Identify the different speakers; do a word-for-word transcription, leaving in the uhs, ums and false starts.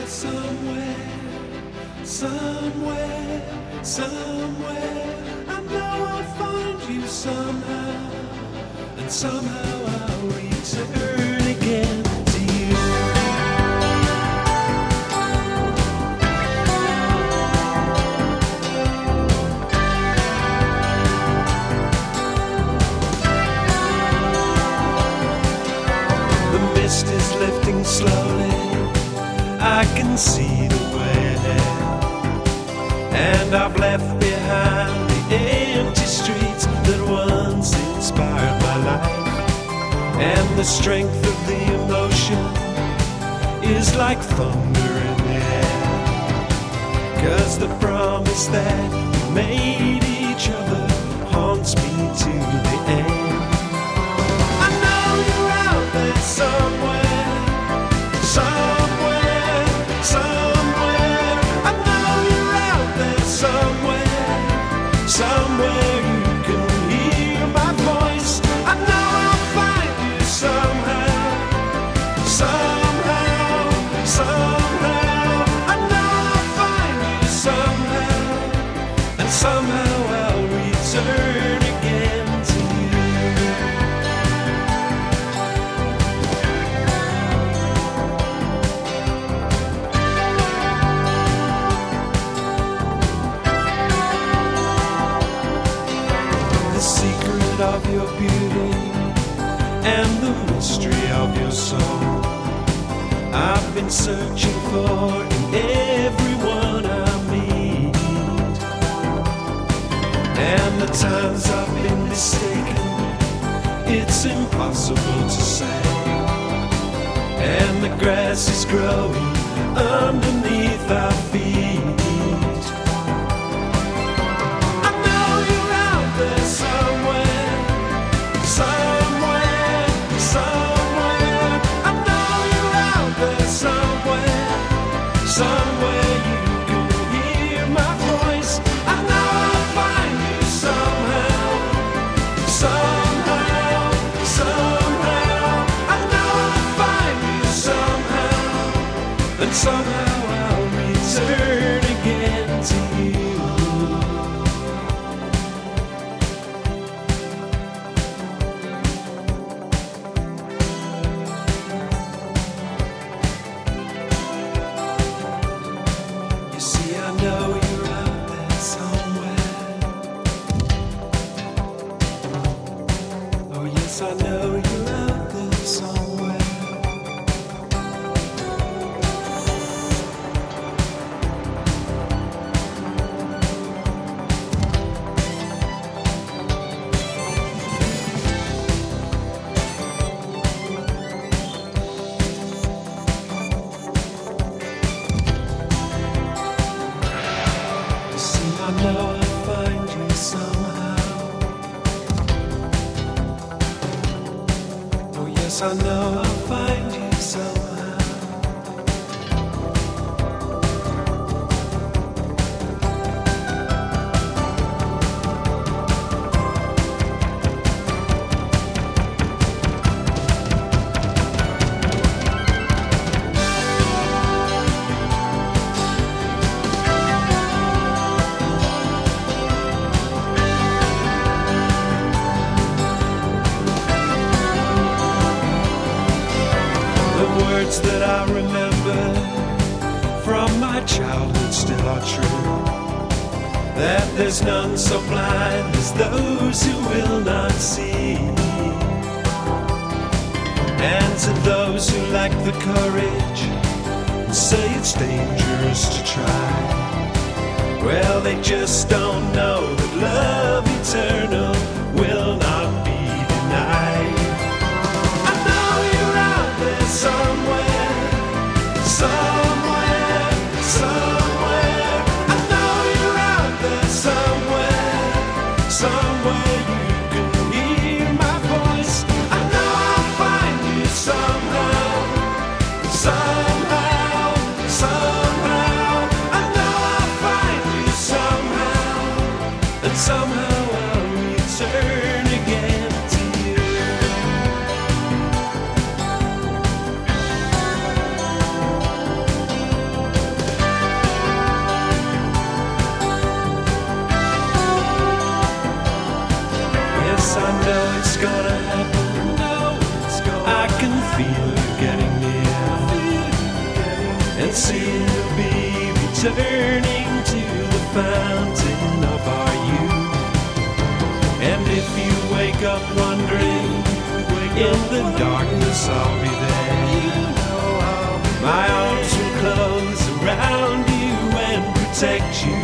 Speaker 1: Somewhere, somewhere, somewhere, I know I'll find you somehow, and somehow I'll return again to you. The mist is lifting slowly, I can see the way ahead, and I've left behind the empty streets that once inspired my life. And the strength of the emotion is like thunder in the air, 'cause the promise that we made each other haunts me to the end. I know you're out there somewhere, somewhere, somewhere. I know you're out there somewhere, somewhere you can hear my voice. I know I'll find you somehow, somehow, somehow. I know I'll find you somehow, and somehow I'll return again to you. The secret of your beauty and the mystery of your soul, I've been searching for in everyone I meet. And the times I've been mistaken, it's impossible to say. And the grass is growing underneath our feet. I know you're out there somewhere, somewhere, somewhere. I know you're out there somewhere, somewhere you can hear my voice. I know I'll find you somehow, somehow, somehow. I know I'll find you somehow, and somehow I'll return again to you. You see, I know you're out there somewhere. Oh yes, I know you're out there somewhere. You see, I know I'll find you somehow. Oh yes, I know I'll find you somehow. The words that I remember from my childhood still are true, that there's none so blind as those who will not see. And to those who lack the courage and say it's dangerous to try, well, they just don't know that love eternal will not be denied. I know you're out there somewhere, somewhere, somewhere. I know you're out there somewhere, somewhere you can hear my voice. I know I'll find you somehow, somehow, somehow. I know I'll find you somehow, and somehow I'll return again to you. returning to the fountain of our youth. And if you wake up wondering, in the darkness I'll be there. My arms will close around you and protect you